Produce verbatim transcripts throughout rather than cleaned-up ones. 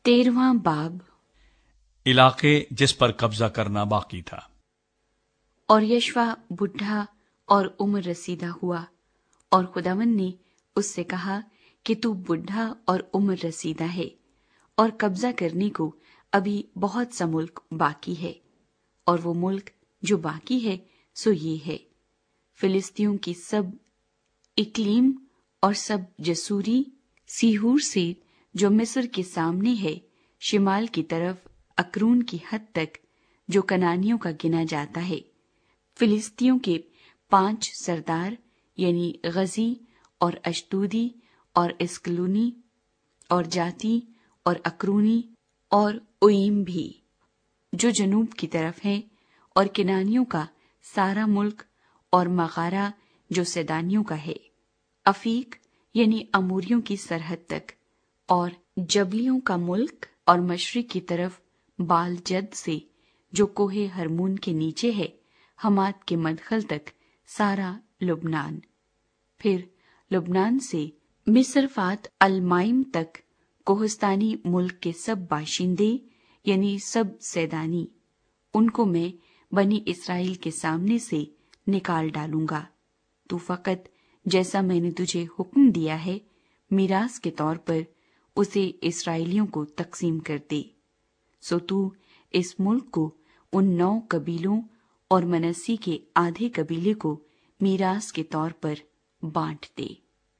तेरहवां बाब। علاقے جس پر قبضہ کرنا باقی تھا۔ اور یشوا بڈھا اور عمر رسیدہ ہوا، اور خداوند نے اس سے کہا کہ تو بڈھا اور عمر رسیدہ ہے، اور قبضہ کرنے کو ابھی بہت سا ملک باقی ہے، اور وہ ملک جو باقی ہے سو یہ ہے، فلسطینیوں کی سب اقلیم اور سب جسوری، سیہور سے جو مصر کے سامنے ہے، شمال کی طرف اکرون کی حد تک جو کنانیوں کا گنا جاتا ہے، فلسطینیوں کے پانچ سردار یعنی غزی اور اشدودی اور اسکلونی اور جاتی اور اکرونی اور اوئیم بھی جو جنوب کی طرف ہیں، اور کنانیوں کا سارا ملک، اور مغارہ جو سیدانیوں کا ہے، افیق یعنی اموریوں کی سرحد تک، اور جبلیوں کا ملک، اور مشرق کی طرف بال جد سے جو کوہ ہرمون کے نیچے ہے، حمات کے مدخل تک سارا لبنان، پھر لبنان سے مصرفات المائم تک کوہستانی ملک کے سب باشندے یعنی سب سیدانی، ان کو میں بنی اسرائیل کے سامنے سے نکال ڈالوں گا۔ تو فقط جیسا میں نے تجھے حکم دیا ہے میراث کے طور پر اسے اسرائیلیوں کو تقسیم کر دے، سو تو اس ملک کو ان نو قبیلوں اور منسی کے آدھے قبیلے کو میراث کے طور پر بانٹ دے۔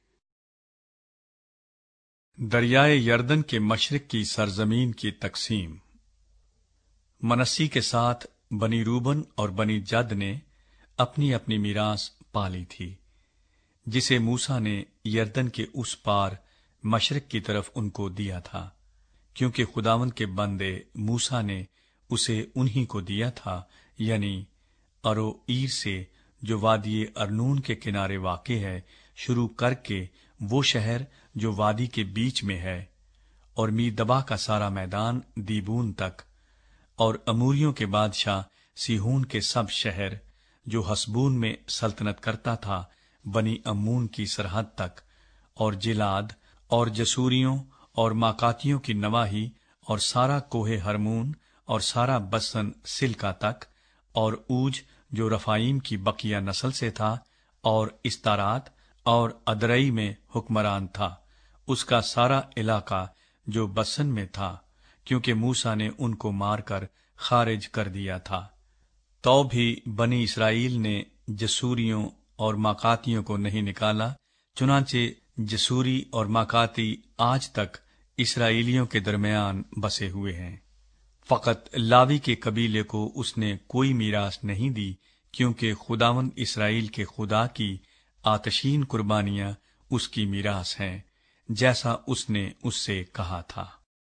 دریائے یردن کے مشرق کی سرزمین کی تقسیم۔ منسی کے ساتھ بنی روبن اور بنی جد نے اپنی اپنی میراث پالی تھی، جسے موسیٰ نے یردن کے اس پار مشرق کی طرف ان کو دیا تھا، کیونکہ خداوند کے بندے موسیٰ نے اسے انہی کو دیا تھا، یعنی اروئیر سے جو وادی ارنون کے کنارے واقع ہے شروع کر کے وہ شہر جو وادی کے بیچ میں ہے، اور میدبا کا سارا میدان دیبون تک، اور اموریوں کے بادشاہ سیہون کے سب شہر جو حسبون میں سلطنت کرتا تھا بنی امون کی سرحد تک، اور جلاد اور جسوریوں اور ماکاتیوں کی نواحی، اور سارا کوہ ہرمون اور سارا بسن سلکا تک، اور اوج جو رفائیم کی بقیہ نسل سے تھا، اور استارات اور ادرئی میں حکمران تھا، اس کا سارا علاقہ جو بسن میں تھا، کیونکہ موسیٰ نے ان کو مار کر خارج کر دیا تھا۔ تو بھی بنی اسرائیل نے جسوریوں اور ماکاتیوں کو نہیں نکالا، چنانچہ جسوری اور ماکاتی آج تک اسرائیلیوں کے درمیان بسے ہوئے ہیں۔ فقط لاوی کے قبیلے کو اس نے کوئی میراث نہیں دی، کیونکہ خداوند اسرائیل کے خدا کی آتشین قربانیاں اس کی میراث ہیں، جیسا اس نے اس سے کہا تھا۔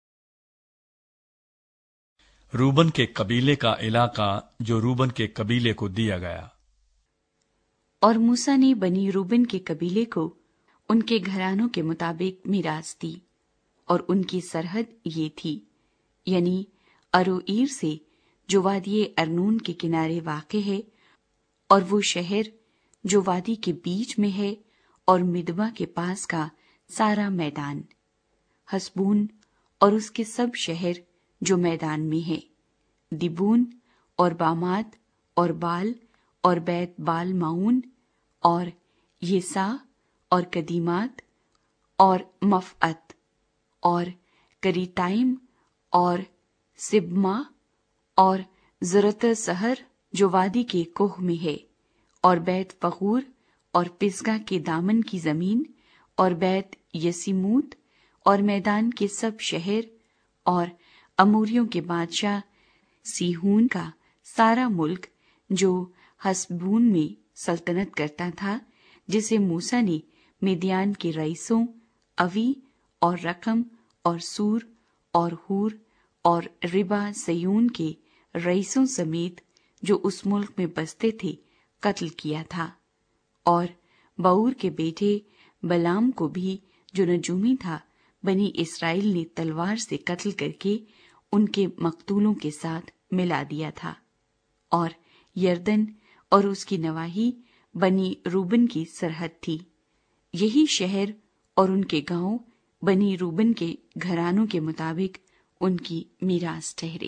روبن کے قبیلے کا علاقہ جو روبن کے قبیلے کو دیا گیا۔ اور موسیٰ نے بنی روبن کے قبیلے کو ان کے گھرانوں کے مطابق میراث دی، اور ان کی سرحد یہ تھی، یعنی اروئیر سے جو وادی ارنون کے کنارے واقع ہے، اور وہ شہر جو وادی کے بیچ میں ہے، اور مدبا کے پاس کا سارا میدان، حسبون اور اس کے سب شہر جو میدان میں ہے، دیبون اور بامات اور بال اور بیت بال معون اور یسا اور قدیمات اور مفعت اور کریتائم اور سبما اور زرت سہر جو وادی کے کوہ میں ہے، اور بیت فغور اور پسگا کے دامن کی زمین، اور بیت یسیموت اور میدان کے سب شہر، اور اموریوں کے بادشاہ سیہون کا سارا ملک جو حسبون میں سلطنت کرتا تھا، جسے موسیٰ نے میدیان کے رئیسوں اوی اور رقم اور سور اور ہور اور ربا سیون کے رئیسوں سمیت جو اس ملک میں بستے تھے قتل کیا تھا، اور بور کے بیٹے بلام کو بھی جو نجومی تھا بنی اسرائیل نے تلوار سے قتل کر کے ان کے مقتولوں کے ساتھ ملا دیا تھا۔ اور یردن اور اس کی نواحی بنی روبن کی سرحد تھی، یہی شہر اور ان کے گاؤں بنی روبن کے گھرانوں کے مطابق ان کی میراث ٹھہرے۔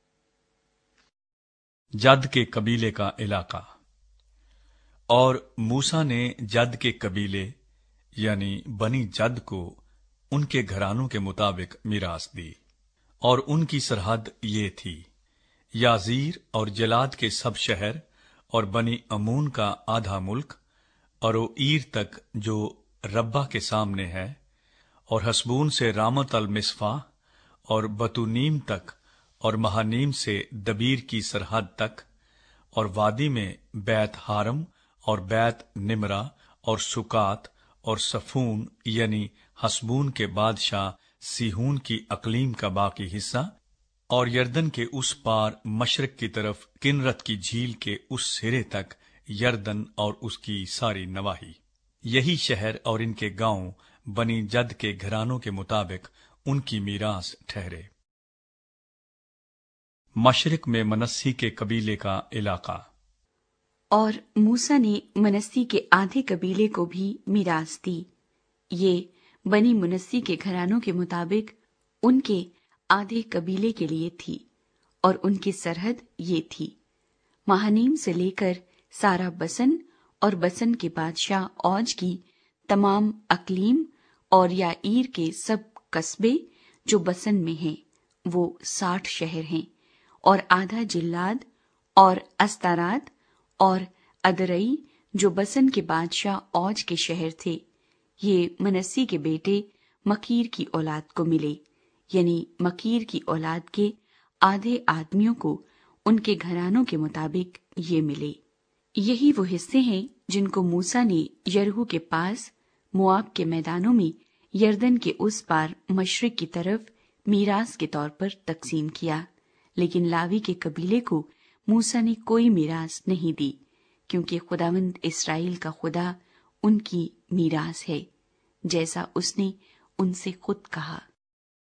جد کے قبیلے کا علاقہ۔ اور موسیٰ نے جد کے قبیلے یعنی بنی جد کو ان کے گھرانوں کے مطابق میراث دی، اور ان کی سرحد یہ تھی: یازیر اور جلاد کے سب شہر، اور بنی امون کا آدھا ملک، اور عیر تک جو ربا کے سامنے ہے، اور حسبون سے رامت المصفا اور بتونیم تک، اور مہانیم سے دبیر کی سرحد تک، اور وادی میں بیت ہارم اور بیت نمرہ اور سکات اور صفون یعنی حسبون کے بادشاہ سیہون کی اقلیم کا باقی حصہ، اور یردن کے اس پار مشرق کی طرف کنرت کی جھیل کے اس سرے تک یردن اور اس کی ساری نواحی۔ یہی شہر اور ان کے گاؤں بنی جد کے گھرانوں کے مطابق ان کی میراث ٹھہرے۔ مشرق میں منسی کے قبیلے کا علاقہ۔ اور موسیٰ نے منسی کے آدھے قبیلے کو بھی میراث دی۔ یہ بنی منسی کے گھرانوں کے مطابق ان کے آدھے قبیلے کے لیے تھی، اور ان کی سرحد یہ تھی: مہانیم سے لے کر سارا بسن اور بسن کے بادشاہ اوج کی تمام اقلیم، اور یائیر کے سب قصبے جو بسن میں ہیں، وہ ساٹھ شہر ہیں، اور آدھا جلاد اور استارات اور ادرئی جو بسن کے بادشاہ اوج کے شہر تھے۔ یہ منسی کے بیٹے مکیر کی اولاد کو ملے، یعنی مکیر کی اولاد کے آدھے آدمیوں کو ان کے گھرانوں کے مطابق یہ ملے۔ یہی وہ حصے ہیں جن کو موسیٰ نے یرہو کے پاس مواب کے میدانوں میں یردن کے اس پار مشرق کی طرف میراث کے طور پر تقسیم کیا، لیکن لاوی کے قبیلے کو موسیٰ نے کوئی میراث نہیں دی، کیونکہ خداوند اسرائیل کا خدا ان کی میراث ہے، جیسا اس نے ان سے خود کہا۔